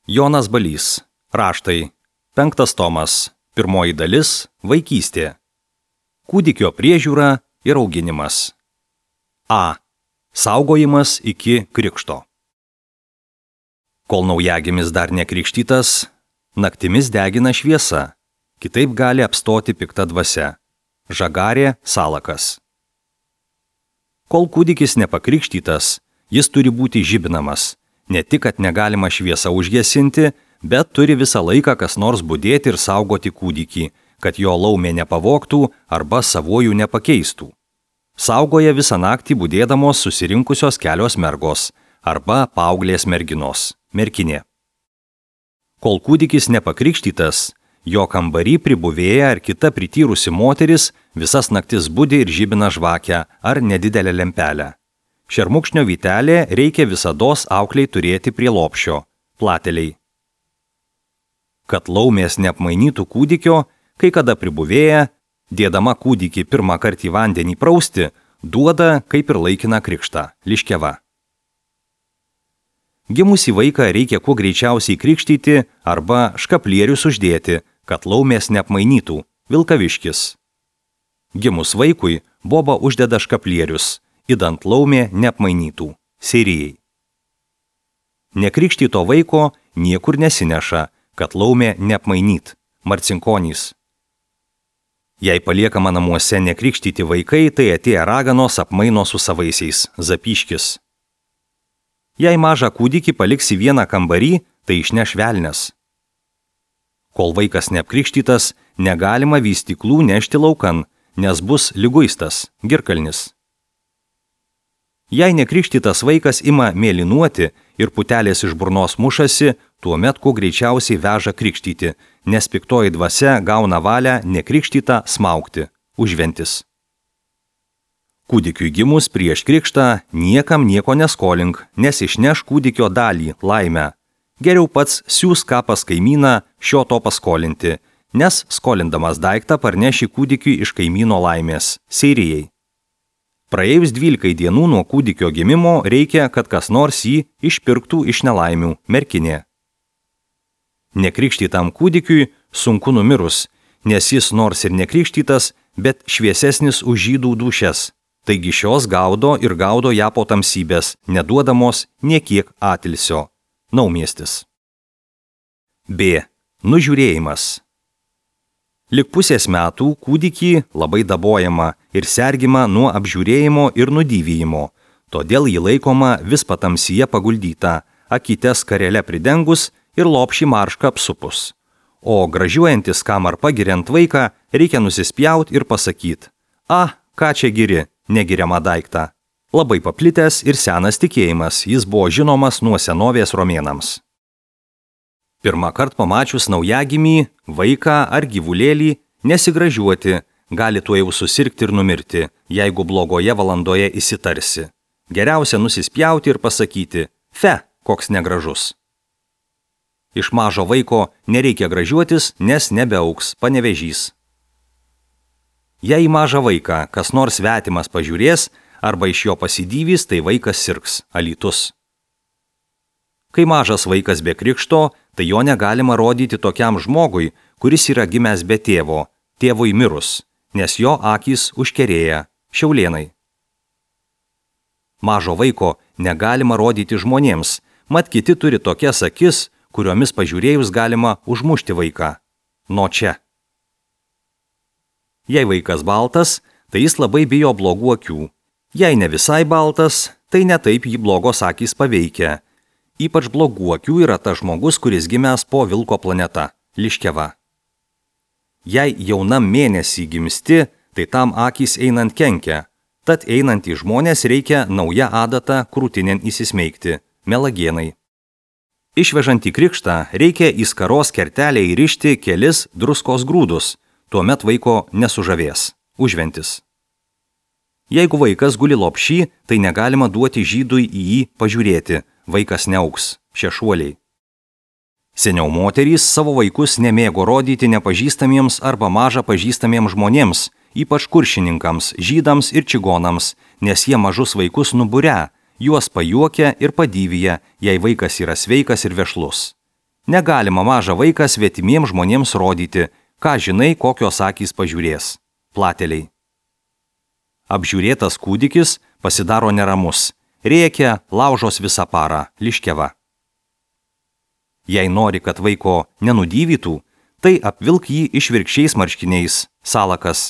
Jonas Balys. Raštai. 5 tomas. 1 dalis. Vaikystė. Kūdikio priežiūra ir auginimas. A. Saugojimas iki krikšto. Kol naujagimis dar nekrikštytas, naktimis degina šviesa, kitaip gali apstoti pikta dvasia. Žagarė Salakas. Kol kūdikis nepakrikštytas, jis turi būti žibinamas. Ne tik, kad negalima šviesą užgesinti, bet turi visą laiką kas nors budėti ir saugoti kūdikį, kad jo laumė nepavogtų arba savojų nepakeistų. Saugoja visą naktį budėdamos susirinkusios kelios mergos arba paauglės merginos, merkinė. Kol kūdikis nepakrikštytas, jo kambarį pribuvėja ar kita prityrusi moteris visas naktis budi ir žibina žvakę ar nedidelę lempelę. Šermukšnio vytelė reikia visados aukliai turėti prie lopšio, plateliai. Kad laumės neapmainytų kūdikio, kai kada pribuvėja, dėdama kūdikį pirmą kartą į vandenį prausti, duoda kaip ir laikiną krikštą, liškeva. Gimusį vaiką reikia kuo greičiausiai krikštyti arba škaplierius uždėti, kad laumės neapmainytų, vilkaviškis. Gimus vaikui boba uždeda škaplierius, idant laumė neapmainytų, seirijai. Nekrikštyto vaiko niekur nesineša, kad laumė neapmainyt, marcinkonys. Jei paliekama namuose nekrikštyti vaikai, tai atėję raganos apmaino su savaisiais, zapyškis. Jei mažą kūdikį paliksi vieną kambarį, tai išneš velnias. Kol vaikas neapkrikštytas, negalima vystyklų nešti laukan, nes bus liguistas, girkalnis. Jei nekrikštytas vaikas ima mėlynuoti ir putelės iš burnos mušasi, tuomet kuo greičiausiai veža krikštyti, nes piktoji dvasia gauna valią nekrikštytą smaugti, užventis. Kūdikiui gimus prieš krikštą niekam nieko neskolink, nes išneš kūdikio dalį, laimę. Geriau pats siūs ką pas kaimyną šio to paskolinti, nes skolindamas daiktą parneši kūdikiui iš kaimyno laimės, seirijai. Praėjus 12 dienų nuo kūdikio gimimo reikia, kad kas nors jį išpirktų iš nelaimių, merkinė. Nekrikštytam kūdikiui sunku numirus, nes jis nors ir nekrikštytas, bet šviesesnis už žydų dūšias. Taigi šios gaudo ir gaudo ją po tamsybės, neduodamos niekiek atilsio. Naumiestis. B. Nužiūrėjimas. Lik pusės metų kūdikį labai dabojama ir sergima nuo apžiūrėjimo ir nudyvijimo, todėl jį laikoma vis patamsyje paguldyta, akytes karele pridengus ir lopšį maršką apsupus. O gražiuojantis kam ar pagiriant vaiką reikia nusispjaut ir pasakyt: "A, ką čia giri, negiriamą daiktą." Labai paplitęs ir senas tikėjimas, jis buvo žinomas nuo senovės romėnams. Pirmą kartą pamačius naujagimį, vaiką ar gyvulėlį, nesigražiuoti, gali tuo jau susirgti ir numirti, jeigu blogoje valandoje įsitarsi. Geriausia nusispjauti ir pasakyti: "Fe, koks negražus." Iš mažo vaiko nereikia gražiuotis, nes nebeauks, panevežys. Jei į mažą vaiką kas nors svetimas pažiūrės arba iš jo pasidydys, tai vaikas sirgs, alytus. Kai mažas vaikas be krikšto, tai jo negalima rodyti tokiam žmogui, kuris yra gimęs be tėvo, tėvui mirus, nes jo akys užkerėja, šiaulėnai. Mažo vaiko negalima rodyti žmonėms, mat kiti turi tokias akis, kuriomis pažiūrėjus galima užmušti vaiką. Nuo čia. Jei vaikas baltas, tai jis labai bijo blogų akių. Jei ne visai baltas, tai netaip jį blogos akys paveikia. Ypač blogų akių yra tas žmogus, kuris gimęs po vilko planeta, liškeva. Jei jaunam mėnesį gimsti, tai tam akys einant kenkia, tad einant į žmonės reikia naują adatą krūtinėn įsismeigti, melagienai. Išvežant į krikštą reikia į skaros kertelę įrišti kelis druskos grūdus, tuomet vaiko nesužavės, užventis. Jeigu vaikas guli lopšį, tai negalima duoti žydui į jį pažiūrėti, vaikas neaugs, šešuoliai. Seniau moterys savo vaikus nemėgo rodyti nepažįstamiems arba maža pažįstamiems žmonėms, ypač kuršininkams, žydams ir čigonams, nes jie mažus vaikus nuburia, juos pajuokia ir padyvija, jei vaikas yra sveikas ir vešlus. Negalima mažą vaiką svetimiems žmonėms rodyti, ką žinai, kokios akys pažiūrės. Plateliai. Apžiūrėtas kūdikis pasidaro neramus, rėkia, laužos visą parą, liškeva. Jei nori, kad vaiko nenudyvytų, tai apvilk jį išvirkščiais marškiniais, salakas.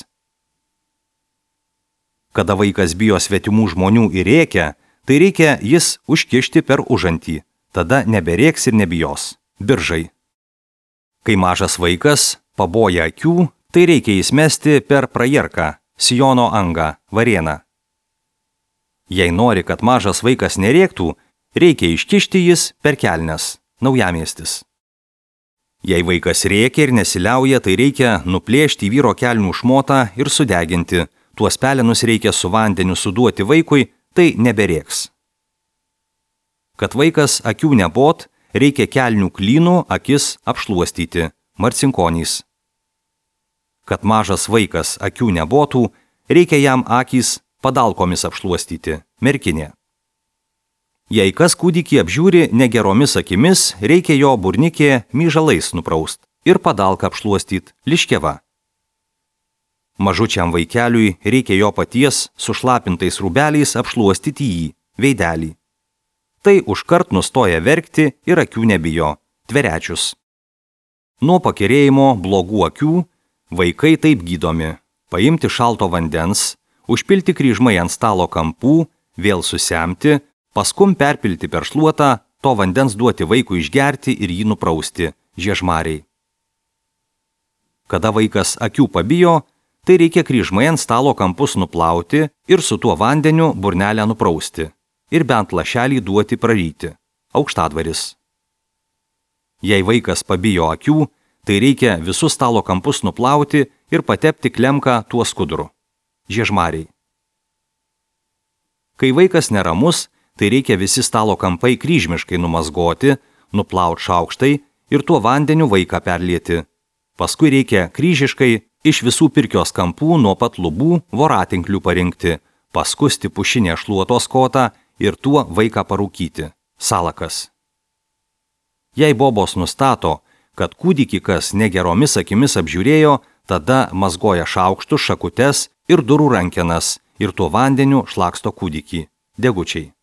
Kada vaikas bijo svetimų žmonių ir rėkia, tai reikia jis užkišti per užantį, tada neberėks ir nebijos. Biržai. Kai mažas vaikas paboja akių, tai reikia įsmesti per prajerką, sijono angą, varėną. Jei nori, kad mažas vaikas nerėktų, reikia iškišti jis per kelnes, Naujamiestis. Jei vaikas rėkia ir nesiliauja, tai reikia nuplėšti vyro kelnių šmotą ir sudeginti, tuos pelenus reikia su vandeniu suduoti vaikui, tai neberėks. Kad vaikas akių nebot, reikia kelnių klynų akis apšluostyti, marcinkonys. Kad mažas vaikas akių nebotų, reikia jam akys padalkomis apšluostyti, merkinė. Jei kas kūdikį apžiūri negeromis akimis, reikia jo burnikė myžalais nupraust ir padalką apšluostyt, liškeva. Mažučiam vaikeliui reikia jo paties sušlapintais rūbeliais apšluostyti jį, veidelį. Tai užkart nustoja verkti ir akių nebijo, tverečius. Nuo pakerėjimo blogų akių vaikai taip gydomi: paimti šalto vandens, užpilti kryžmai ant stalo kampų, vėl susemti, paskum perpilti per šluotą, to vandens duoti vaikui išgerti ir jį nuprausti, žiežmariai. Kada vaikas akių pabijo, tai reikia kryžmai ant stalo kampus nuplauti ir su tuo vandeniu burnelę nuprausti ir bent lašelį duoti praryti, aukštadvaris. Jei vaikas pabijo akių, tai reikia visus stalo kampus nuplauti ir patepti klemką tuo skuduru, žiežmariai. Kai vaikas neramus, tai reikia visi stalo kampai kryžmiškai numazgoti, nuplaut šaukštai ir tuo vandeniu vaiką perlieti. Paskui reikia kryžiškai iš visų pirkios kampų nuo pat lubų voratinklių parinkti, paskusti pušinę šluotos kotą ir tuo vaiką parūkyti, salakas. Jei bobos nustato, kad kūdikį kas negeromis akimis apžiūrėjo, tada mazgoja šaukštus, šakutes ir durų rankenas ir tuo vandeniu šlaksto kūdikį, degučiai.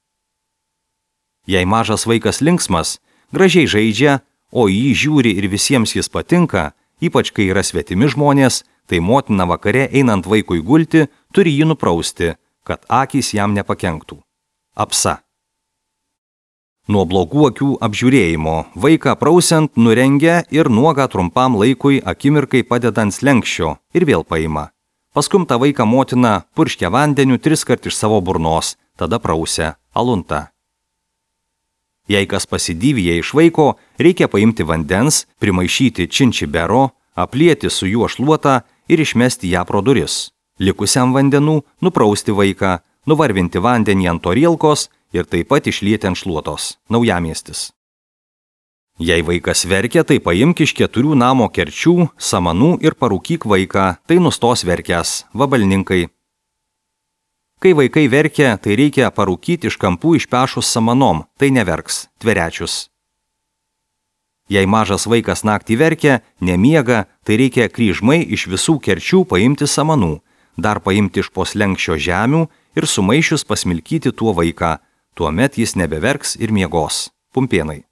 Jei mažas vaikas linksmas, gražiai žaidžia, o į jį žiūri ir visiems jis patinka, ypač kai yra svetimi žmonės, tai motina vakare einant vaikui gulti, turi jį nuprausti, kad akys jam nepakenktų. Apsa. Nuo blogų akių apžiūrėjimo vaiką prausiant nurengia ir nuogą trumpam laikui akimirkai padedant slenkščio ir vėl paima. Paskum tą vaiką motina purškia vandeniu 3 kart iš savo burnos, tada prausia, alunta. Jei kas pasidyvija iš vaiko, reikia paimti vandens, primaišyti činčibero, aplieti su juo šluotą ir išmesti ją pro duris. Likusiam vandenų nuprausti vaiką, nuvarvinti vandenį ant torielkos ir taip pat išlieti ant šluotos, Naujamiestis. Jei vaikas verkia, tai paimk iš 4 namo kerčių, samanų ir parūkyk vaiką, tai nustos verkęs, vabalninkai. Kai vaikai verkia, tai reikia parūkyti iš kampų išpešus samanom, tai neverks, tverečius. Jei mažas vaikas naktį verkia, nemiega, tai reikia kryžmai iš visų kerčių paimti samanų, dar paimti iš po slenkščio žemių ir sumaišius pasmilkyti tuo vaiką, tuomet jis nebeverks ir miegos, pumpėnai.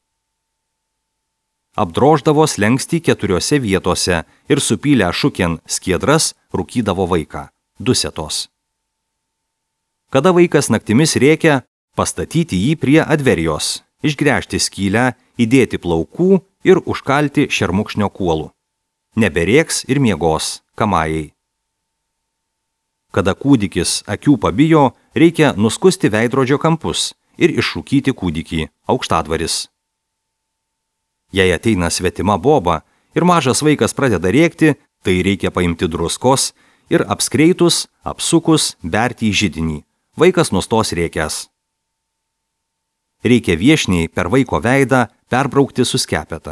Apdroždavo slenkstį 4 vietose ir supylę šukien skiedras rūkydavo vaiką, dusetos. Kada vaikas naktimis rėkia, pastatyti jį prie adverijos, išgręžti skylę, įdėti plaukų ir užkalti šermukšnio kuolų. Neberėks ir miegos, kamajai. Kada kūdikis akių pabijo, reikia nuskusti veidrodžio kampus ir išrūkyti kūdikį, aukštadvaris. Jei ateina svetima boba ir mažas vaikas pradeda rėkti, tai reikia paimti druskos ir apskreitus, apsukus, berti į židinį. Vaikas nustos rėkęs. Reikia viešniai per vaiko veidą perbraukti su skepeta.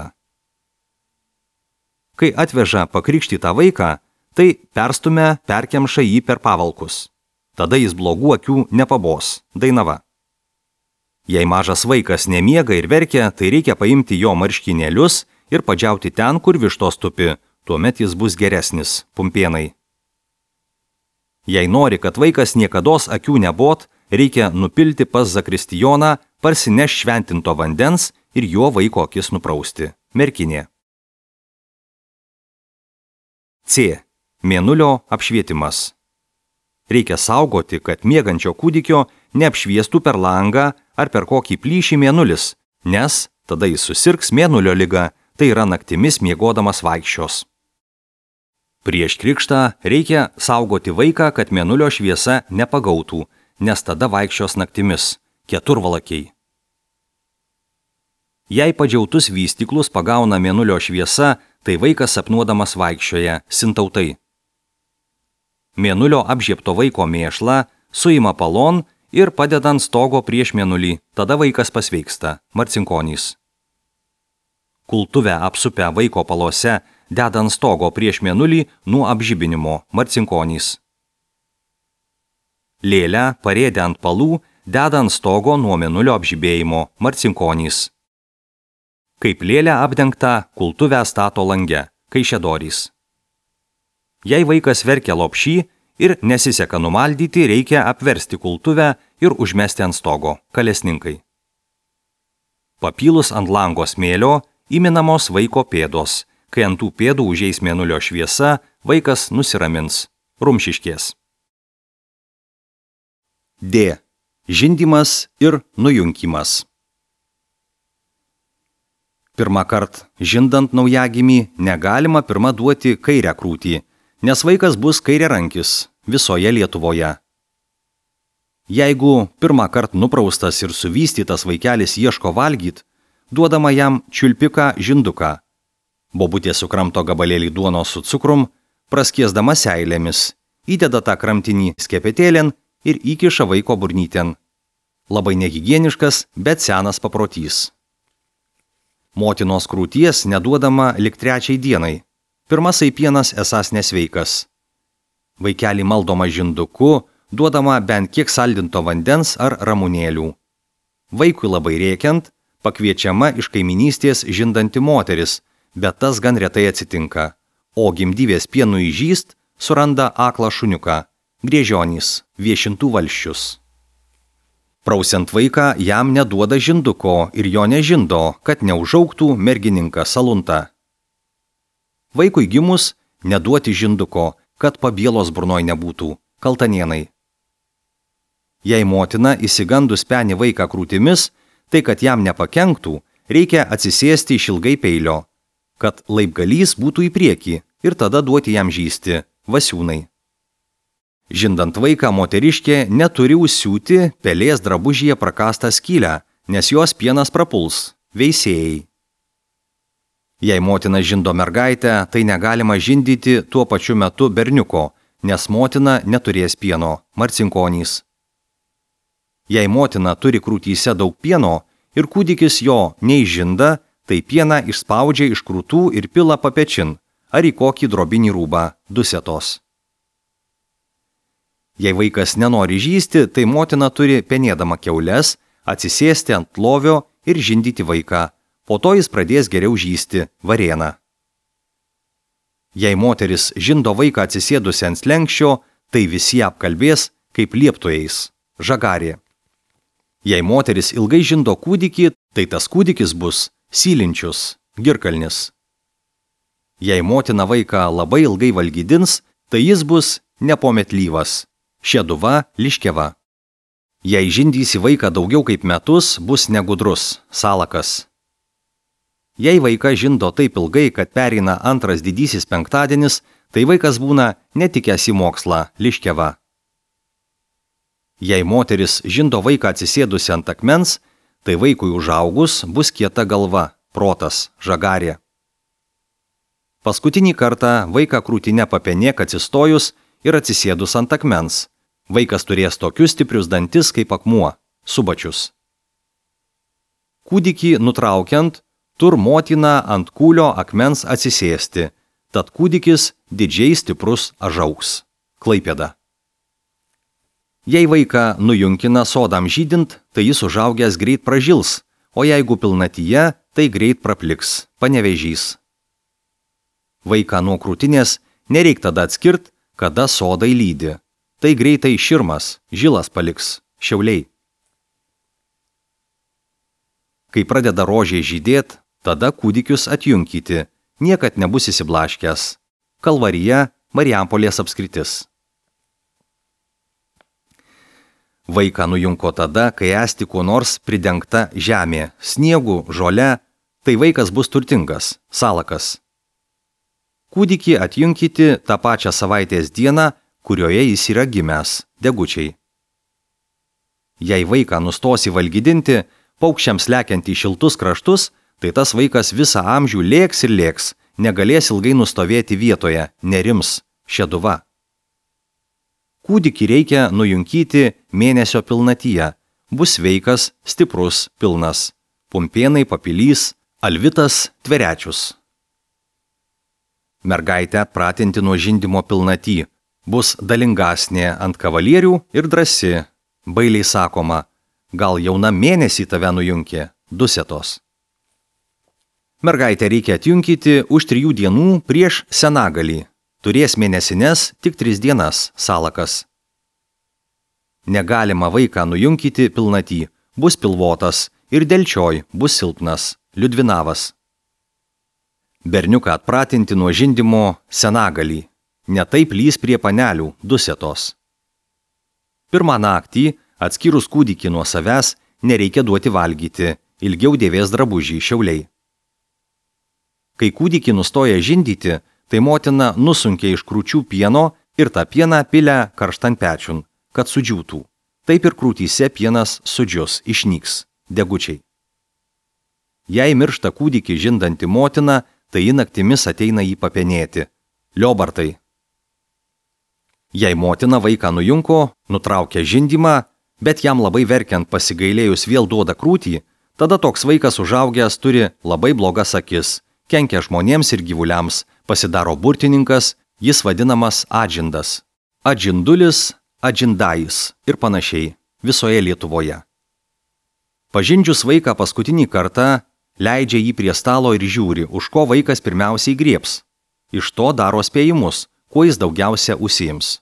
Kai atveža pakrikštytą vaiką, tai perstumia, perkemša jį per pavalkus. Tada jis blogų akių nepabos, dainava. Jei mažas vaikas nemiega ir verkia, tai reikia paimti jo marškinėlius ir padžiauti ten, kur vištos tupi, tuomet jis bus geresnis, pumpėnai. Jei nori, kad vaikas niekados akių nebot, reikia nupilti pas zakristijoną, parsineš šventinto vandens ir jo vaiko akis nuprausti. Merkinė. C. Mėnulio apšvietimas. Reikia saugoti, kad miegančio kūdikio neapšviestų per langą ar per kokį plyšį mėnulis, nes tada jis susirgs mėnulio liga, tai yra naktimis miegodamas vaikščios. Prieš krikštą reikia saugoti vaiką, kad mėnulio šviesa nepagautų, nes tada vaikščios naktimis, keturvalakiai. Jei padžiautus vystyklus pagauna mėnulio šviesa, tai vaikas sapnuodamas vaikščioja, sintautai. Mėnulio apžiebto vaiko mėšlą suima palon ir padeda ant stogo prieš mėnulį, tada vaikas pasveiksta, marcinkonys. Kultuvę apsupę vaiko palose deda ant stogo prieš mėnulį nuo apžibinimo, marcinkonys. Lėlę parėdę ant palų deda ant stogo nuo mėnulio apžibėjimo, marcinkonys. Kaip lėlę apdengta, kultuvę stato lange, kaišiadorys. Jei vaikas verkia lopšį ir nesiseka numaldyti, reikia apversti kultuvę ir užmesti ant stogo, kalesninkai. Papylus ant lango smėlio įminamos vaiko pėdos. Kai ant tų pėdų užeis mėnulio šviesa, vaikas nusiramins, rumšiškės. D. Žindymas ir nujunkimas. Pirmąkart žindant naujagimį negalima pirma duoti kairę krūtį, nes vaikas bus kairiarankis visoje Lietuvoje. Jeigu pirmąkart nupraustas ir suvystytas vaikelis ieško valgyt, duodama jam čiulpiką žinduką. Bobutė sukramto gabalėlį duonos su cukrum, praskiesdama seilėmis, įdeda tą kramtinį skepetėlin ir įkiša vaiko burnyten. Labai nehigieniškas, bet senas paprotys. Motinos krūties neduodama lik 3 dienai. Pirmasai pienas esąs nesveikas. Vaikelį maldoma žinduku, duodama bent kiek saldinto vandens ar ramunėlių. Vaikui labai rėkiant, pakviečiama iš kaiminystės žindanti moteris, bet tas gan retai atsitinka. O gimdyvės pienui žyst suranda aklą šuniuką, griežionys, viešintų valščius. Prausiant vaiką jam neduoda žinduko ir jo nežindo, kad neužaugtų mergininkas salunta. Vaikui gimus neduoti žinduko, kad pabielos burnoj nebūtų, kaltanienai. Jei motina įsigandus peni vaiką krūtimis, tai kad jam nepakenktų, reikia atsisėsti išilgai peilio, kad laipgalys būtų į priekį ir tada duoti jam žysti, vasiūnai. Žindant vaiką moteriškė neturi užsiūti pelės drabužyje prakastą skylę, nes jos pienas prapuls, veisėjai. Jei motina žindo mergaitę, tai negalima žindyti tuo pačiu metu berniuko, nes motina neturės pieno, marcinkonys. Jei motina turi krūtyse daug pieno ir kūdikis jo neižinda, tai pieną išspaudžia iš krūtų ir pila papečin ar į kokį drobinį rūbą, dusetos. Jei vaikas nenori žysti, tai motina turi penėdama kiaules, atsisėsti ant lovio ir žindyti vaiką. Po to jis pradės geriau žysti, varėną. Jei moteris žindo vaiką atsisėdusi ant slenkščio, tai visi apkalbės kaip lieptojais, žagarė. Jei moteris ilgai žindo kūdikį, tai tas kūdikis bus sylinčius, girkalnis. Jei motina vaiką labai ilgai valgydins, tai jis bus nepometlyvas, šeduva, liškeva. Jei žindysi vaiką daugiau kaip metus, bus negudrus, salakas. Jei vaiką žindo taip ilgai, kad pereina antras didysis penktadienis, tai vaikas būna netikęs į mokslą, liškeva. Jei moteris žindo vaiką atsisėdusi ant akmens, tai vaikui užaugus bus kieta galva, protas, žagarė. Paskutinį kartą vaiką krūtinę papenėk atsistojus ir atsisėdus ant akmens. Vaikas turės tokius stiprius dantis kaip akmuo, subačius. Kūdikį nutraukiant, tur motina ant kūlio akmens atsisėsti, tad kūdikis didžiai stiprus užaugs. Klaipėda. Jei vaiką nujunkina sodam žydint, tai jis užaugęs greit pražils, o jeigu pilnatyje, tai greit prapliks, panevėžys. Vaiką nuo krūtinės nereik tada atskirt, kada sodai lydi. Tai greitai širmas, žilas paliks, Šiauliai. Kai pradeda rožiai žydėt, tada kūdikius atjunkyti, niekad nebus įsiblaškęs. Kalvarija, Marijampolės apskritis. Vaiką nujunko tada, kai esti kuo nors pridengta žemė, sniegu, žole, tai vaikas bus turtingas, salakas. Kūdikį atjunkyti tą pačią savaitės dieną, kurioje jis yra gimęs, degučiai. Jei vaiką nustosi valgydinti, paukščiams lekiant į šiltus kraštus, tai tas vaikas visą amžių lėks ir lėks, negalės ilgai nustovėti vietoje, nerims, šeduva. Kūdikį reikia nujunkyti mėnesio pilnatyje, bus sveikas, stiprus, pilnas, Pumpėnai, Papilys, Alvitas, Tverečius. Mergaitę atpratinti nuo žindymo pilnaty, bus dalingasnė ant kavalierių ir drąsi, bailiai sakoma, gal jauna mėnesį tave nujunkė, dusetos. Mergaitę reikia atjunkyti už 3 dienų prieš senagalį, turės mėnesines tik 3 dienas, salakas. Negalima vaiką nujunkyti pilnaty, bus pilvotas ir delčioj bus silpnas, liudvinavas. Berniuką atpratinti nuo žindymo senagalį, netaip lys prie panelių, dusetos. Pirmą naktį, atskyrus kūdikį nuo savęs, nereikia duoti valgyti, ilgiau dėvės drabužį, Šiauliai. Kai kūdikį nustoja žindyti, tai motina nusunkia iš krūčių pieno ir tą pieną pilia karštan pečiun, kad sudžiūtų. Taip ir krūtyse pienas sudžius, išnyks, degučiai. Jei miršta kūdikį žindanti motina, tai ji naktimis ateina jį papenėti. Liobartai. Jei motina vaiką nujunko, nutraukia žindymą, bet jam labai verkiant pasigailėjus vėl duoda krūtį, tada toks vaikas užaugęs turi labai blogas akis, kenkia žmonėms ir gyvuliams, pasidaro burtininkas, jis vadinamas adžindas. Adžindulis, adžindajis ir panašiai visoje Lietuvoje. Pažindžius vaiką paskutinį kartą, leidžia jį prie stalo ir žiūri, už ko vaikas pirmiausiai griebs. Iš to daro spėjimus, kuo jis daugiausia užsiims.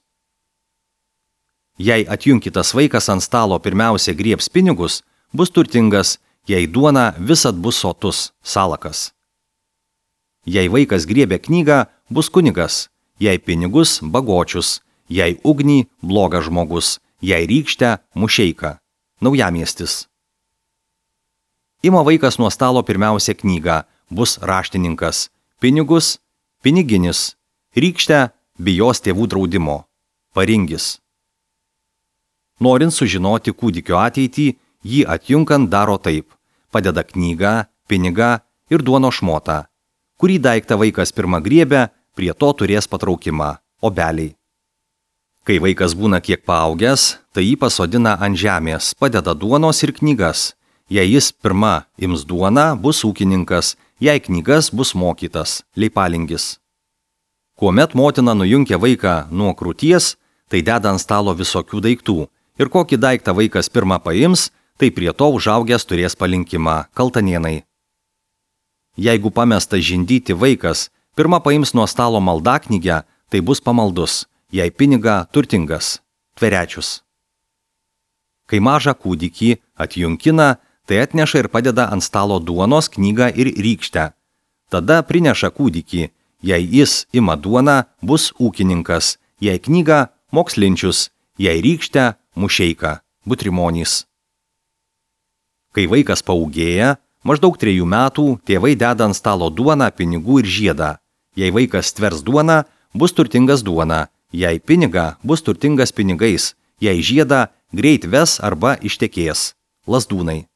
Jei atjunkytas vaikas ant stalo pirmiausia griebs pinigus, bus turtingas, jei duona visad bus sotus, salakas. Jei vaikas griebia knygą, bus kunigas, jei pinigus, bagočius, jei ugnį, blogas žmogus, jei rykštę, mušeika, naujamiestis. Ima vaikas nuo stalo pirmiausia knygą, bus raštininkas, pinigus, piniginis, rykštę, bijos tėvų draudimo, paringis. Norint sužinoti kūdikio ateitį, jį atjunkant daro taip, padeda knygą, pinigą ir duono šmotą. Kurį daiktą vaikas pirmą griebia, prie to turės patraukimą, obeliai. Kai vaikas būna kiek paaugęs, tai jį pasodina ant žemės, padeda duonos ir knygas. Jei jis pirma ims duoną, bus ūkininkas, jei knygas bus mokytas, leipalingis. Kuomet motina nujunkia vaiką nuo krūties, tai deda ant stalo visokių daiktų. Ir kokį daiktą vaikas pirmą paims, tai prie to užaugęs turės palinkimą, kaltanienai. Jeigu pamestas žindyti vaikas pirmą paims nuo stalo maldaknygę, tai bus pamaldus, jei pinigą turtingas, Tverečius. Kai mažą kūdikį atjunkina, tai atneša ir padeda ant stalo duonos, knygą ir rykštę. Tada prineša kūdikį, jei jis ima duoną, bus ūkininkas, jei knygą mokslinčius, jei rykštę mušeika, butrimonys. Kai vaikas paūgėja, maždaug 3 metų, tėvai deda ant stalo duoną, pinigų ir žiedą. Jei vaikas tvers duoną, bus turtingas duona, jei pinigą, bus turtingas pinigais, jei žiedą, greit ves arba ištekės, lazdūnai.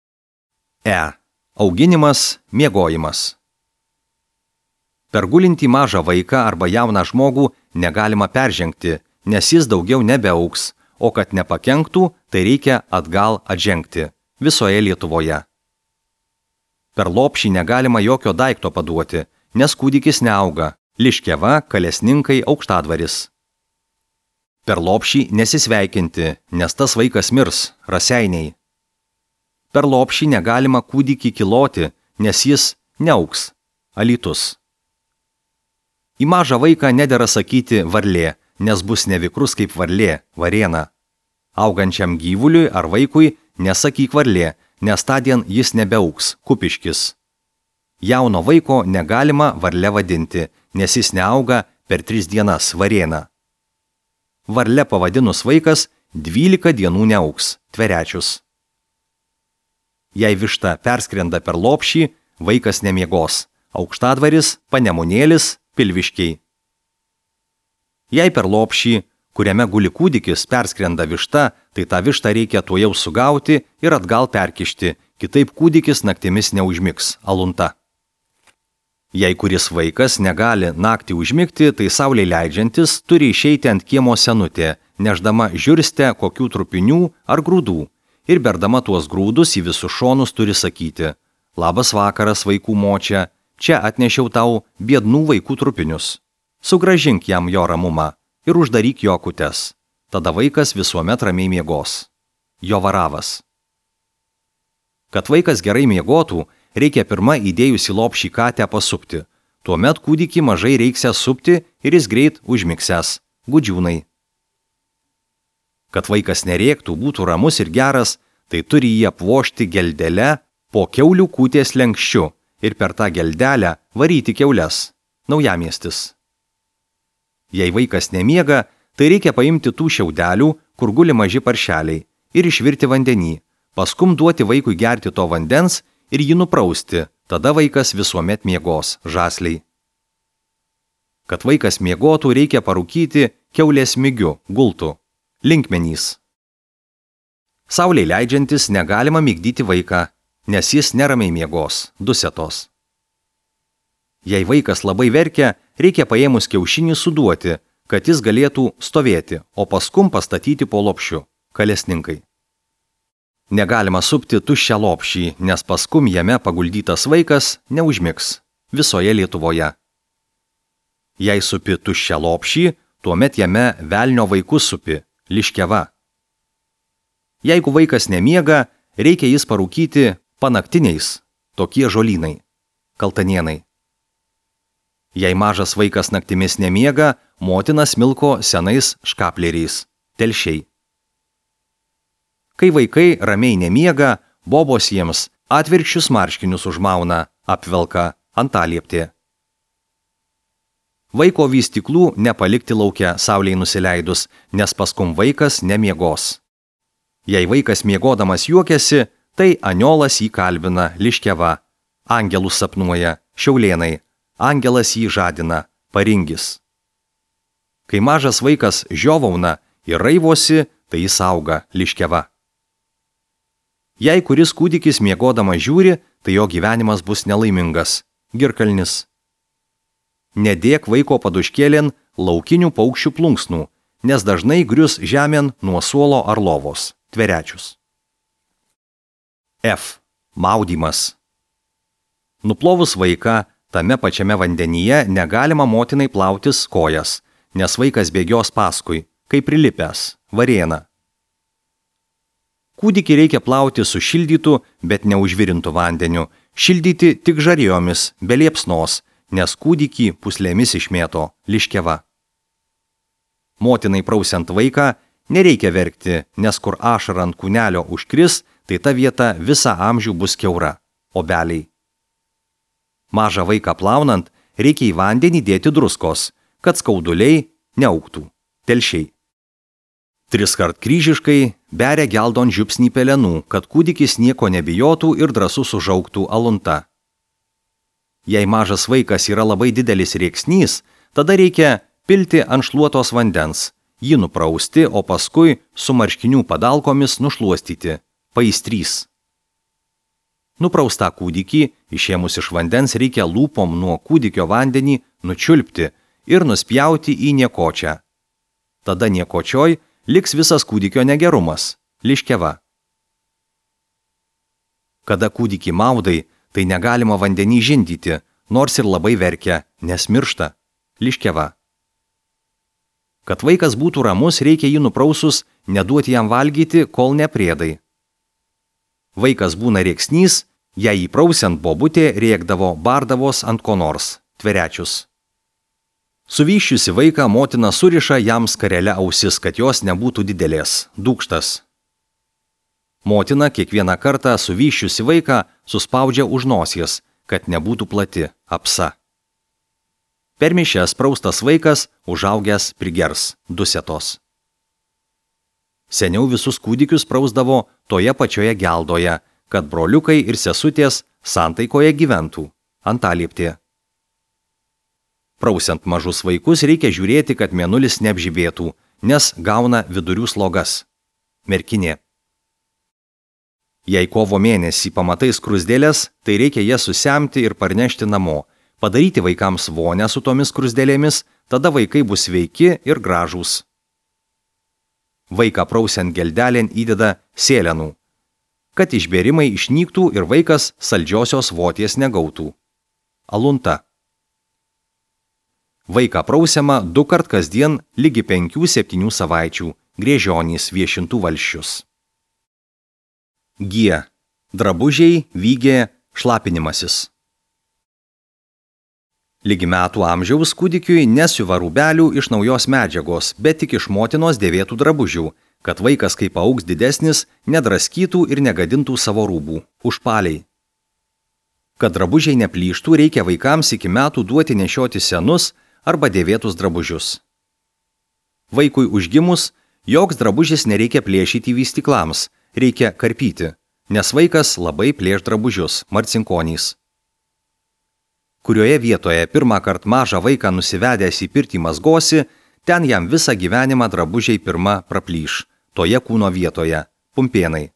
Auginimas, miegojimas. Per gulintį mažą vaiką arba jauną žmogų negalima peržengti, nes jis daugiau nebeaugs, o kad nepakenktų, tai reikia atgal atžengti, visoje Lietuvoje. Per lopšį negalima jokio daikto paduoti, nes kūdikis neauga, Liškiava, Kalesninkai, Aukštadvaris. Per lopšį nesisveikinti, nes tas vaikas mirs, raseiniai. Per lopšį negalima kūdikį kiloti, nes jis neauks, alytus. Į mažą vaiką nedera sakyti varlė, nes bus nevikrus kaip varlė, varėna. Augančiam gyvuliui ar vaikui nesakyk varlė, nes tądien jis nebeauks, kupiškis. Jauno vaiko negalima varle vadinti, nes jis neauga per 3 dienas, varėna. Varle pavadinus vaikas 12 dienų neauks, tverečius. Jei višta perskrenda per lopšį, vaikas nemiegos, aukštadvaris, panemunėlis, pilviškiai. Jei per lopšį, kuriame guli kūdikis, perskrenda višta, tai tą vištą reikia tuojau sugauti ir atgal perkišti, kitaip kūdikis naktimis neužmigs, alunta. Jei kuris vaikas negali naktį užmigti, tai saulei leidžiantis turi išeiti ant kiemo senutė, neždama žiurste kokių trupinių ar grūdų, ir berdama tuos grūdus į visus šonus turi sakyti: labas vakaras, vaikų močia, čia atnešiau tau biednų vaikų trupinius. Sugrąžink jam jo ramumą ir uždaryk jo akutes. Tada vaikas visuomet ramiai miegos. Jo varavas. Kad vaikas gerai miegotų, reikia pirma įdėjus į lopšį katę pasupti. Tuomet kūdikį mažai reiksės supti ir jis greit užmigsęs. Gudžiūnai. Kad vaikas nerėktų, būtų ramus ir geras, tai turi jį apvožti geldele po kiaulių kūtės lenkščiu ir per tą geldelę varyti kiaules. Naujamiestis. Jei vaikas nemiega, tai reikia paimti tų šiaudelių, kur guli maži paršeliai, ir išvirti vandenį, paskum duoti vaikui gerti to vandens ir jį nuprausti, tada vaikas visuomet miegos, žasliai. Kad vaikas miegotų, reikia parūkyti kiaulės migiu, gultų, linkmenys. Saulei leidžiantis negalima migdyti vaiką, nes jis neramiai miegos, dusetos. Jei vaikas labai verkia, reikia paėmus kiaušinį suduoti, kad jis galėtų stovėti, o paskum pastatyti po lopšiu, kalesninkai. Negalima supti tuščią lopšį, nes paskum jame paguldytas vaikas neužmigs visoje Lietuvoje. Jei supi tuščią lopšį, tuomet jame velnio vaikus supi, liškiava. Jeigu vaikas nemiega, reikia jis parūkyti panaktiniais, tokie žolynai, kaltanienai. Jei mažas vaikas naktimis nemiega, motina smilko senais škapleriais, telšiai. Kai vaikai ramiai nemiega, bobos jiems atvirkščius marškinius užmauna, apvelka, antalieptė. Vaiko vystyklų nepalikti lauke saulei nusileidus, nes paskum vaikas nemiegos. Jei vaikas miegodamas juokiasi, tai aniolas jį kalbina, liškiava, angelus sapnuoja, šiaulėnai, angelas jį žadina, paringis. Kai mažas vaikas žiovauna ir raivosi, tai jis auga, liškiava. Jei kuris kūdikis miegodamas žiūri, tai jo gyvenimas bus nelaimingas, girkalnis. Nedėk vaiko paduškėlėn laukinių paukščių plunksnų, nes dažnai grius žemėn nuo suolo ar lovos, tverečius. F. Maudymas. Nuplovus vaiką, tame pačiame vandenyje negalima motinai plautis kojas, nes vaikas bėgios paskui, kaip prilipęs, varėna. Kūdikį reikia plauti su šildytu, bet neužvirintu vandeniu, šildyti tik žarijomis, be liepsnos, nes kūdikį puslėmis išmėto, liškiava. Motinai prausiant vaiką nereikia verkti, nes kur ašara ant kūnelio užkris, tai ta vieta visą amžių bus kiaura, obeliai. Mažą vaiką plaunant reikia į vandenį dėti druskos, kad skauduliai neaugtų, telšiai. 3 kart kryžiškai beria geldon žiupsnį pelenų, kad kūdikis nieko nebijotų ir drąsus užaugtų, alunta. Jei mažas vaikas yra labai didelis rėksnys, tada reikia pilti ant šluotos vandens, jį nuprausti, o paskui su marškinių padalkomis nušluostyti, paistrys. Nupraustą kūdikį, išėmus iš vandens, reikia lūpom nuo kūdikio vandenį nučiulpti ir nuspjauti į niekočią. Tada niekočioj liks visas kūdikio negerumas, liškiava. Kada kūdikį maudai, tai negalima vandenį žindyti, nors ir labai verkia, nes miršta, liškiava. Kad vaikas būtų ramus, reikia jį nuprausus neduoti jam valgyti, kol nepriedai. Vaikas būna rėksnys, jei jį prausiant bobutė rėkdavo, bardavos ant ko nors, tverečius. Suvyščiusi vaiką motina suriša jam skarele ausis, kad jos nebūtų didelės, dūkštas. Motina kiekvieną kartą suvyščiusi vaiką suspaudžia už nosies, kad nebūtų plati, apsa. Per mišias praustas vaikas užaugęs prigers, dusetos. Seniau visus kūdikius prausdavo toje pačioje geldoje, kad broliukai ir sesutės santaikoje gyventų, antalieptė. Prausiant mažus vaikus reikia žiūrėti, kad mėnulis neapžibėtų, nes gauna vidurių slogas. Merkinė. Jei kovo mėnesį pamatai skruzdėlės, tai reikia jas susemti ir parnešti namo, padaryti vaikams vonę su tomis skruzdėlėmis, tada vaikai bus sveiki ir gražūs. Vaiką prausiant geldelėn įdeda sėlenų, kad išbėrimai išnyktų ir vaikas saldžiosios voties negautų. Alunta. Vaiką prausiama 2 kart kasdien ligi 5-7 savaičių, griežionys viešintų valsčius. G. Drabužiai, vygė, šlapinimasis. Lygi metų amžiaus kūdikiui nesiuva rūbelių iš naujos medžiagos, bet tik iš motinos dėvėtų drabužių, kad vaikas kaip augs didesnis nedraskytų ir negadintų savo rūbų, užpaliai. Kad drabužiai neplyštų, reikia vaikams iki metų duoti nešioti senus arba dėvėtus drabužius. Vaikui užgimus, joks drabužis nereikia plėšyti vystyklams, reikia karpyti, nes vaikas labai plėš drabužius, marcinkonys. Kurioje vietoje pirmą kartą mažą vaiką nusivedęs į pirtį mazgosi, ten jam visą gyvenimą drabužiai pirma praplyš, toje kūno vietoje, pumpėnai.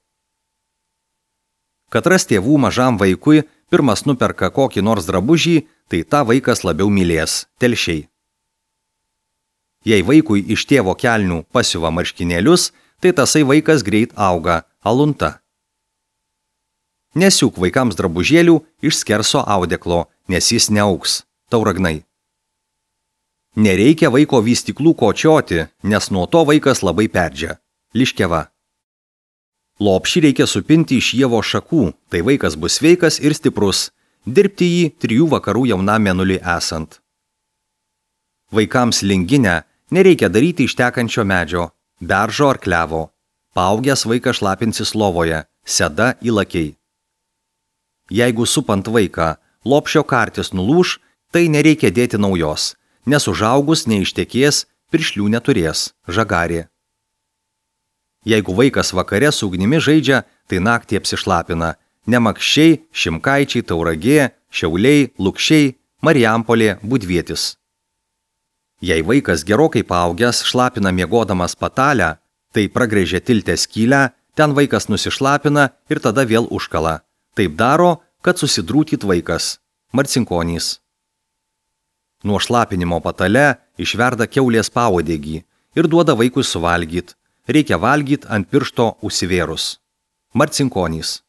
Katras tėvų mažam vaikui pirmas nuperka kokį nors drabužį, tai tą vaikas labiau mylės, telšiai. Jei vaikui iš tėvo kelnių pasiuva marškinėlius, tai tasai vaikas greit auga, alunta. Nesiūk vaikams drabužėlių iš skerso audeklo, nes jis neaugs, tauragnai. Nereikia vaiko vystyklų kočioti, nes nuo to vaikas labai perdžia, liškeva. Lopšį reikia supinti iš ievo šakų, tai vaikas bus sveikas ir stiprus, dirbti jį 3 vakarų jaunam mėnuliui esant. Vaikams linginę nereikia daryti iš tekančio medžio, beržo ar klevo. Paaugęs vaikas šlapinsis lovoje, seda įlakiai. Jeigu supant vaiką lopšio kartis nulūš, tai nereikia dėti naujos, nes užaugus neištekės, piršlių neturės, žagarė. Jeigu vaikas vakare su ugnimi žaidžia, tai naktį apsišlapina, nemakščiai, Šimkaičiai, Tauragė, Šiauliai, Lukšiai, Marijampolė, Budvietis. Jei vaikas gerokai paaugęs šlapina miegodamas patalę, tai pragrėžia tiltę skylę, ten vaikas nusišlapina ir tada vėl užkala. Taip daro, kad susidrūtyt vaikas, marcinkonys. Nuo šlapinimo patale išverda kiaulės pauodegį ir duoda vaikui suvalgyt. Reikia valgyt ant piršto užsivėrus. Marcinkonys.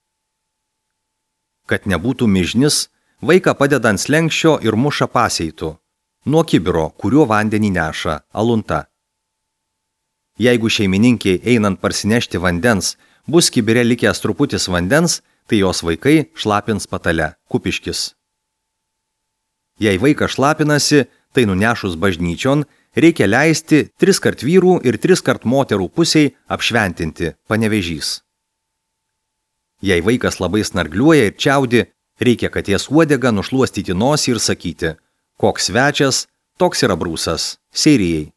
Kad nebūtų mižnis, vaiką padeda ant slenkščio ir muša paseitu. Nuo kibiro, kuriuo vandenį neša, alunta. Jeigu šeimininkiai einant parsinešti vandens, bus kibire likęs truputis vandens, tai jos vaikai šlapins patale, kupiškis. Jei vaikas šlapinasi, tai nunešus bažnyčion, reikia leisti 3 kart vyrų ir 3 kart moterų pusiai apšventinti, Panevėžys. Jei vaikas labai snargliuoja ir čiaudi, reikia katės uodegą nušluostyti nosį ir sakyti, koks svečias, toks yra brūsas, seirijai.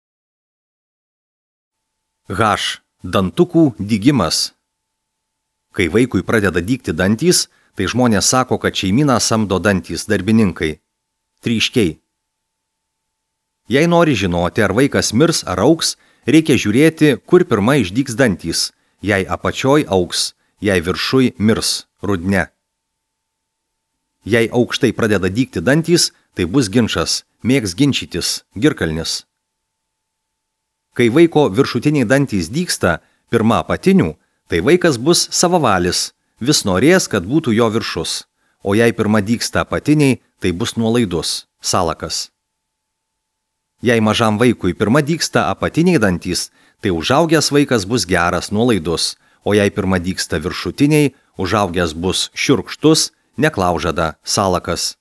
H. Dantukų dygimas. Kai vaikui pradeda dygti dantys, tai žmonės sako, kad šeimyną samdo dantys, darbininkai. Tryškiai. Jei nori žinoti, ar vaikas mirs ar augs, reikia žiūrėti, kur pirma išdygs dantys, jei apačioj augs, jei viršuj mirs, rudne. Jei aukštai pradeda dygti dantys, tai bus ginčas, mėgs ginčytis, girkalnis. Kai vaiko viršutiniai dantys dygsta, pirma apatinių, tai vaikas bus savavalis, vis norės, kad būtų jo viršus, o jei pirma dygsta apatiniai, tai bus nuolaidus, salakas. Jei mažam vaikui pirma dygsta apatiniai dantys, tai užaugęs vaikas bus geras, nuolaidus, o jei pirma dygsta viršutiniai, užaugęs bus šiurkštus, neklaužada, salakas.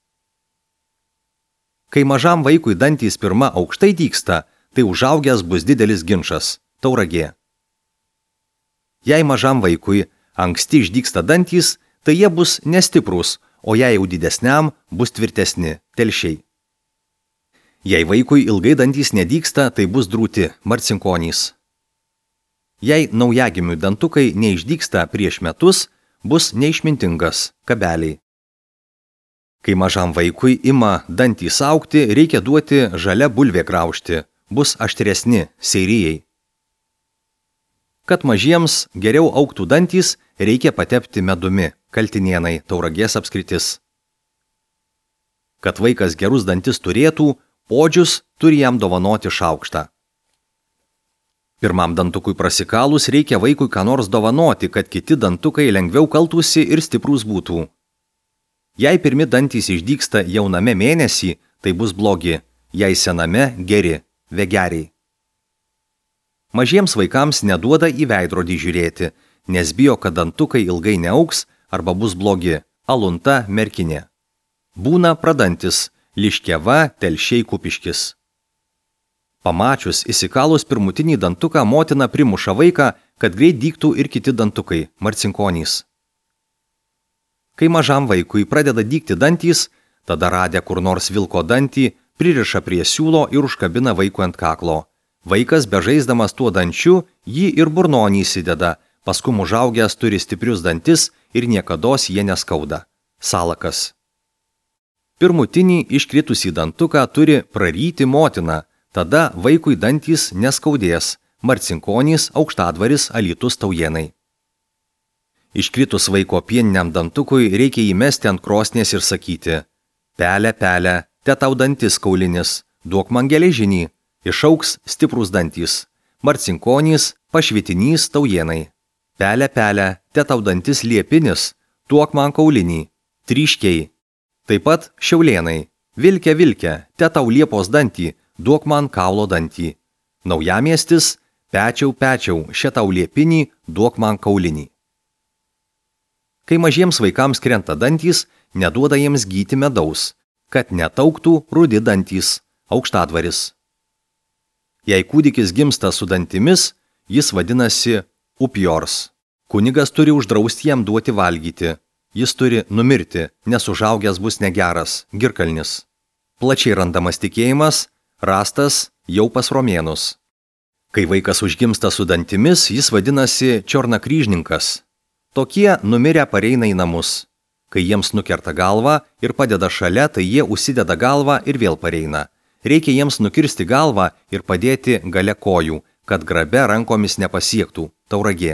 Kai mažam vaikui dantys pirma aukštai dygsta, tai užaugęs bus didelis ginčas, tauragė. Jei mažam vaikui anksti išdygsta dantys, tai jie bus nestiprus, o jei jau didesniam bus tvirtesni, telšiai. Jei vaikui ilgai dantys nedygsta, tai bus drūti, marcinkonys. Jei naujagimių dantukai neišdygsta prieš metus, bus neišmintingas, kabeliai. Kai mažam vaikui ima dantys augti, reikia duoti žalia bulvė graužti, bus aštresni, seirijai. Kad mažiems geriau augtų dantys, reikia patepti medumi, Kaltinėnai, Tauragės apskritis. Kad vaikas gerus dantis turėtų, podžius turi jam dovanoti šaukštą. Pirmam dantukui prasikalus reikia vaikui ką nors dovanoti, kad kiti dantukai lengviau kaltųsi ir stiprūs būtų. Jei pirmi dantys išdygsta jauname mėnesį, tai bus blogi, jei sename geri, vegeriai. Mažiems vaikams neduoda į veidrodį žiūrėti, nes bijo, kad dantukai ilgai neaugs arba bus blogi, alunta, merkinė. Būna pradantis, liškiava, telšiai, kupiškis. Pamačius įsikalus pirmutinį dantuką, motina primuša vaiką, kad greit dygtų ir kiti dantukai, marcinkonys. Kai mažam vaikui pradeda dygti dantys, tada radę kur nors vilko dantį, pririša prie siūlo ir užkabina vaikui ant kaklo. Vaikas bežaisdamas tuo dančiu jį ir burnonį įsideda, paskui užaugęs turi stiprius dantis ir niekados jie neskauda. Salakas. Pirmutinį iškritusį dantuką turi praryti motina, tada vaikui dantys neskaudės, marcinkonys, Aukštadvaris, Alytus, Taujėnai. Iškritus vaiko pieniniam dantukui reikia įmesti ant krosnės ir sakyti: pelė, pelė, te tau dantis kaulinis, duok man geležinį, išaugs stiprus dantys, marcinkonys, Pašvitinys, Taujėnai. Pelė, pelė, te tau dantis liepinis, duok man kaulinį, tryškiai. Taip pat Šiaulėnai, vilke, vilke, te tau liepos dantį, duok man kaulo dantį. Naujamiestis, pečiau, pečiau, še tau liepinį, duok man kaulinį. Kai mažiems vaikams krenta dantys, neduoda jiems gyti medaus, kad netauktų rudi dantys, Aukštadvaris. Jei kūdikis gimsta su dantimis, jis vadinasi upjors. Kunigas turi uždrausti jam duoti valgyti. Jis turi numirti, nes užaugęs bus negeras, girkalnis. Plačiai randamas tikėjimas, rastas jau pas romėnus. Kai vaikas užgimsta su dantimis, jis vadinasi čiornakryžninkas. Tokie numirę pareina į namus. Kai jiems nukerta galvą ir padeda šalia, tai jie užsideda galvą ir vėl pareina. Reikia jiems nukirsti galvą ir padėti gale kojų, kad grabe rankomis nepasiektų, Tauragė.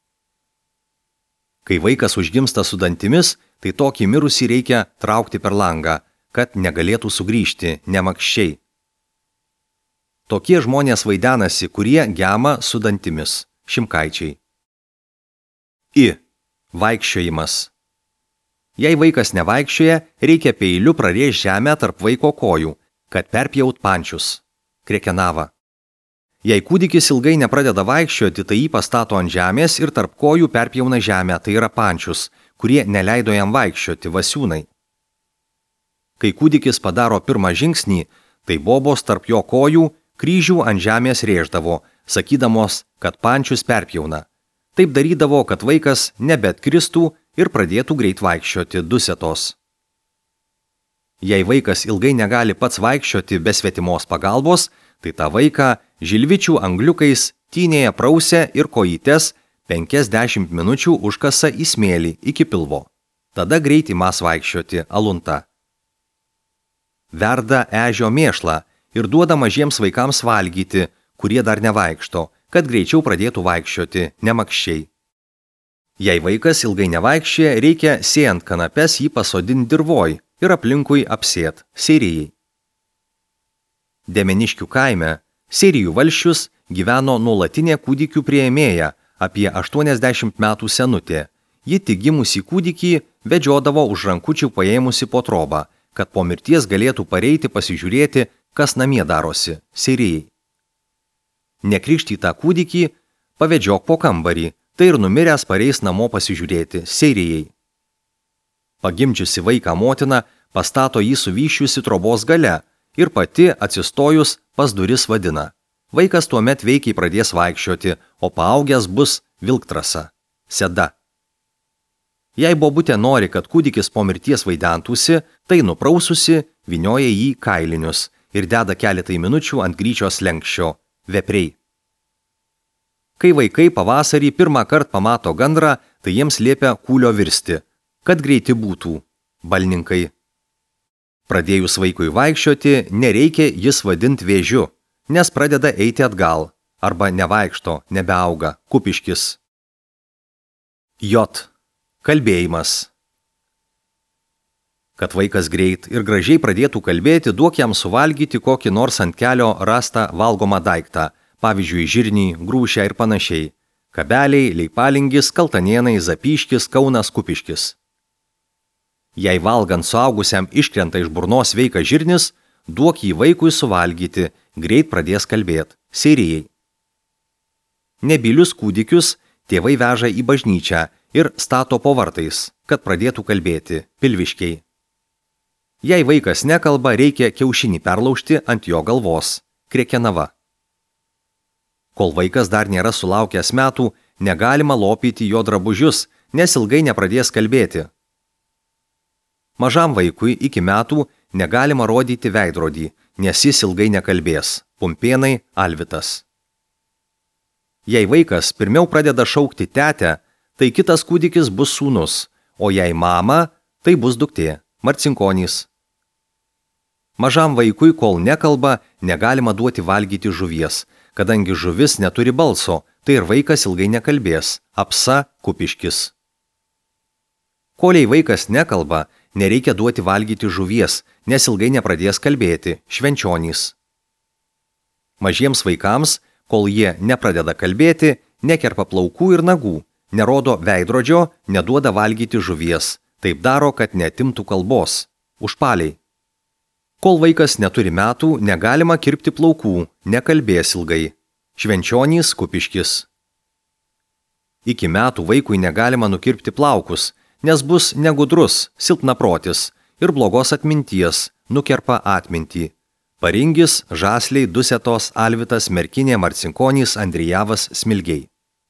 Kai vaikas užgimsta su dantimis, tai tokį mirusį reikia traukti per langą, kad negalėtų sugrįžti nemakščiai. Tokie žmonės vaidenasi, kurie gema su dantimis, Šimkaičiai. Vaikščiojimas. Jei vaikas nevaikščioja, reikia peiliu prarėžti žemę tarp vaiko kojų, kad perpjaut pančius, Krekenava. Jei kūdikis ilgai nepradeda vaikščioti, tai jį pastato ant žemės ir tarp kojų perpjauna žemę, tai yra pančius, kurie neleido jam vaikščioti, vasiūnai. Kai kūdikis padaro pirmą žingsnį, tai bobos tarp jo kojų kryžių ant žemės rėždavo, sakydamos, kad pančius perpjauna. Taip darydavo, kad vaikas nebeatkristų ir pradėtų greit vaikščioti, dusetos. Jei vaikas ilgai negali pats vaikščioti be svetimos pagalbos, tai tą vaiką žilvičių angliukais tynėje prausia ir kojytes 50 minučių užkasa į smėlį iki pilvo. Tada greit įmas vaikščioti, alunta. Verda ežio mėšlą ir duoda mažiems vaikams valgyti, kurie dar nevaikšto, kad greičiau pradėtų vaikščioti, nemakščiai. Jei vaikas ilgai nevaikščia, reikia sėjant kanapes jį pasodinti dirvoj ir aplinkui apsėt, seirijai. Demeniškių kaime, Seirijų valsčius, gyveno nuolatinė kūdikių priėmėja, apie 80 metų senutė. Ji tik gimusį kūdikį vedžiodavo už rankučių paėmusi po trobą, kad po mirties galėtų pareiti pasižiūrėti, kas namie darosi, seirijai. Nekrikštytą kūdikį pavedžiok po kambarį, tai ir numiręs pareis namo pasižiūrėti, seirijai. Pagimdžiusi vaiką motina pastato jį suvyščiusi trobos gale ir pati atsistojus pas duris vadina. Vaikas tuomet veikiai pradės vaikščioti, o paaugęs bus vilktrasa, seda. Jei bobutė nori, kad kūdikis po mirties vaidentųsi, tai nupraususi, vynioja jį kailinius ir deda keletai minučių ant gryčios lenkščio, vepriai. Kai vaikai pavasarį pirmą kartą pamato gandrą, tai jiems liepia kūlio virsti, kad greiti būtų, balninkai. Pradėjus vaikui vaikščioti, nereikia jis vadinti vėžiu, nes pradeda eiti atgal, arba nevaikšto, nebeauga, kupiškis. J. Kalbėjimas. Kad vaikas greit ir gražiai pradėtų kalbėti, duok jam suvalgyti kokį nors ant kelio rastą valgomą daiktą, pavyzdžiui, žirnį, grūšę ir panašiai. Kabeliai, leipalingis, kaltanėnai, zapyškis, kaunas, kupiškis. Jei valgant suaugusiam iškrenta iš burnos sveikas žirnis, duok jį vaikui suvalgyti, greit pradės kalbėti, seirijai. Nebylius kūdikius tėvai veža į bažnyčią ir stato po vartais, kad pradėtų kalbėti, pilviškiai. Jei vaikas nekalba, reikia kiaušinį perlaužti ant jo galvos, krekenava. Kol vaikas dar nėra sulaukęs metų, negalima lopyti jo drabužius, nes ilgai nepradės kalbėti. Mažam vaikui iki metų negalima rodyti veidrodį, nes jis ilgai nekalbės, Pumpėnai, Alvitas. Jei vaikas pirmiau pradeda šaukti tetę, tai kitas kūdikis bus sūnus, o jei mama, tai bus duktė, Marcinkonys. Mažam vaikui, kol nekalba, negalima duoti valgyti žuvies, kadangi žuvis neturi balso, tai ir vaikas ilgai nekalbės, apsa, kupiškis. Koliai vaikas nekalba, nereikia duoti valgyti žuvies, nes ilgai nepradės kalbėti, švenčionys. Mažiems vaikams, kol jie nepradeda kalbėti, nekerpa plaukų ir nagų, nerodo veidrodžio, neduoda valgyti žuvies, taip daro, kad neatimtų kalbos, užpaliai. Kol vaikas neturi metų, negalima kirpti plaukų, nekalbės ilgai, švenčionys, kupiškis. Iki metų vaikui negalima nukirpti plaukus, nes bus negudrus, silpnaprotis ir blogos atminties, nukerpa atmintį. Paringis, Žasliai, Dusetos, Alvitas, Merkinė, Marcinkonys, Andrijavas, Smilgiai.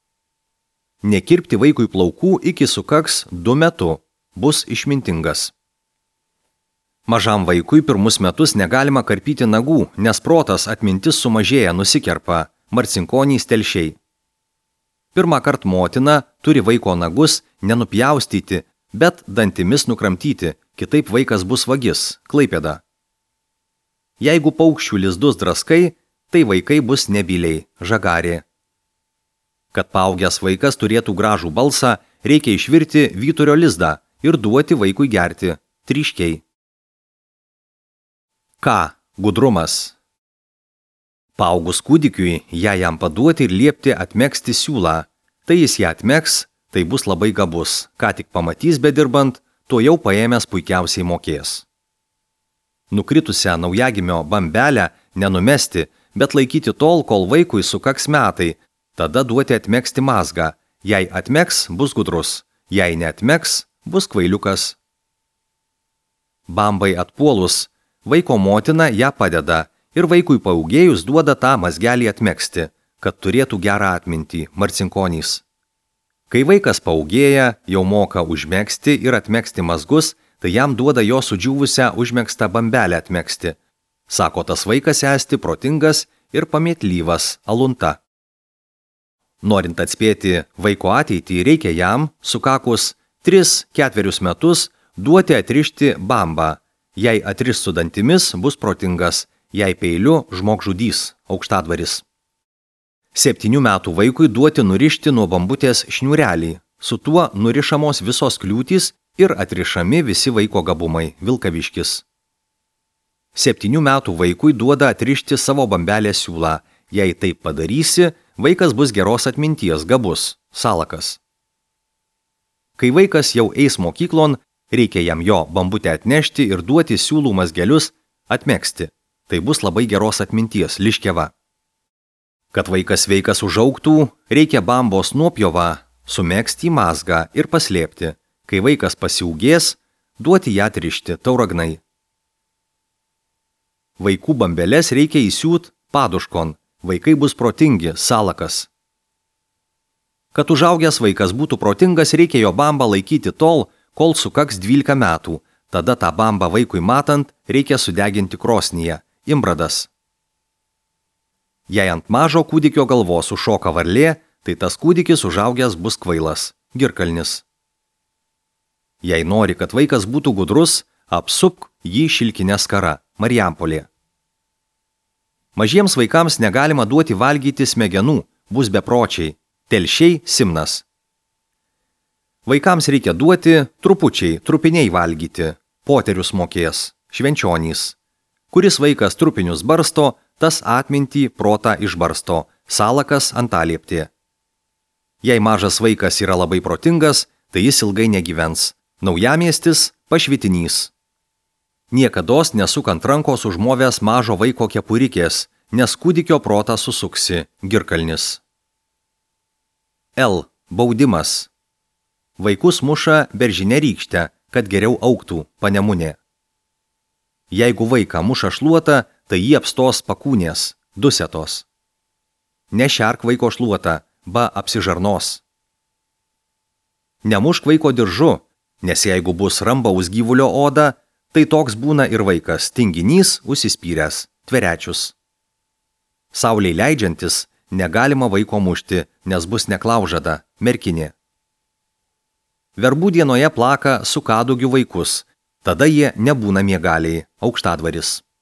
Nekirpti vaikui plaukų iki sukaks 2 metų, bus išmintingas. Mažam vaikui pirmus metus negalima karpyti nagų, nes protas atmintis sumažėja, nusikerpa, Marcinkonys, Telšiai. Pirmą kartą motina turi vaiko nagus nenupjaustyti, bet dantimis nukramtyti, kitaip vaikas bus vagis, Klaipėda. Jeigu paukščių lizdus draskai, tai vaikai bus nebyliai, Žagarė. Kad paaugęs vaikas turėtų gražų balsą, reikia išvirti vyturio lizdą ir duoti vaikui gerti, tryškiai. K. Gudrumas. Paaugus kūdikiui, ją jam paduoti ir liepti atmegzti siūlą. Tai jis ją atmegs, tai bus labai gabus, ką tik pamatys bedirbant, to jau paėmęs puikiausiai mokės. Nukritusią naujagimio bambelę nenumesti, bet laikyti tol, kol vaikui sukaks metai, tada duoti atmegzti mazgą. Jei atmegs, bus gudrus, jei neatmegs, bus kvailiukas. Bambai atpuolus, vaiko motina ją padeda ir vaikui paaugėjus duoda tą mazgelį atmegzti, kad turėtų gerą atmintį, Marcinkonys. Kai vaikas paaugėja, jau moka užmegzti ir atmegzti mazgus, tai jam duoda jo sudžiūvusią užmegztą bambelę atmegzti. Sako, tas vaikas esti protingas ir pamėtlyvas, alunta. Norint atspėti vaiko ateitį, reikia jam, sukakus 3-4 metus, duoti atrišti bambą. Jei atriš su dantimis, bus protingas, jei peiliu žmogžudys, Aukštadvaris. 7 metų vaikui duoti nurišti nuo bambutės šniūrelį, su tuo nurišamos visos kliūtys ir atrišami visi vaiko gabumai, Vilkaviškis. 7 metų vaikui duoda atrišti savo bambelės siūlą, jei taip padarysi, vaikas bus geros atminties, gabus, Salakas. Kai vaikas jau eis mokyklon, Reikia jam jo bambutę atnešti ir duoti siūlų mazgelius atmegzti. Tai bus labai geros atminties liškeva. Kad vaikas sveikas užaugtų, reikia bambos nuopjovą sumegzti į mazgą ir paslėpti. Kai vaikas pasiūgės, duoti ją atrišti tauragnai. Vaikų bambeles reikia įsiūt paduškon. Vaikai bus protingi, salakas. Kad užaugęs vaikas būtų protingas, reikia jo bambą laikyti tol, kol sukaks 12 metų. Tada tą bambą vaikui matant reikia sudeginti krosnyje, imbradas. Jei ant mažo kūdikio galvos užšoka varlė, tai tas kūdikis užaugęs bus kvailas, girkalnis. Jei nori, kad vaikas būtų gudrus, apsupk jį šilkinę skara, Marijampolė. Mažiems vaikams negalima duoti valgyti smegenų, bus bepročiai, telšiai simnas. Vaikams reikia duoti trupučiai, trupiniai valgyti, poterius mokės, švenčionys. Kuris vaikas trupinius barsto, tas atmintį protą išbarsto, salakas antalieptė. Jei mažas vaikas yra labai protingas, tai jis ilgai negyvens. Naujamiestis pašvitinys. Niekados nesuk ant rankos užmovęs mažo vaiko kepurikės, nes kūdikio protą susuksi, girkalnis. L. Baudimas. Vaikus muša beržinė rykštė, kad geriau augtų, panemunė. Jeigu vaiką muša šluota, tai jį apstos pakūnės, dusetos. Nešerk vaiko šluotą, ba apsižarnos. Nemušk vaiko diržu, nes jeigu bus rambaus gyvulio oda, tai toks būna ir vaikas, tinginys, užsispyręs, tverečius. Saulei leidžiantis, negalima vaiko mušti, nes bus neklaužada, merkinė. Verbų dienoje plaka su kadugių vaikus, tada jie nebūna miegaliai, aukštadvaris.